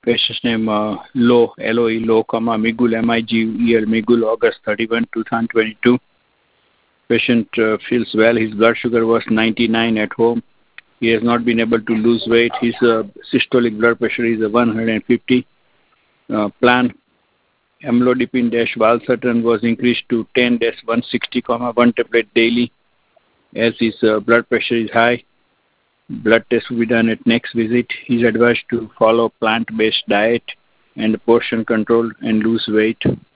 Patient's name Low, L-O-E, Low, Migul, M-I-G-U-E-L, Migul, August 31, 2022. Patient feels well. His blood sugar was 99 at home. He has not been able to lose weight. His systolic blood pressure is 150. Plan amlodipine-valsartan was increased to 10-160, 1 tablet daily. As his blood pressure is high, blood test will be done at next visit. He is advised to follow plant-based diet and portion control and lose weight.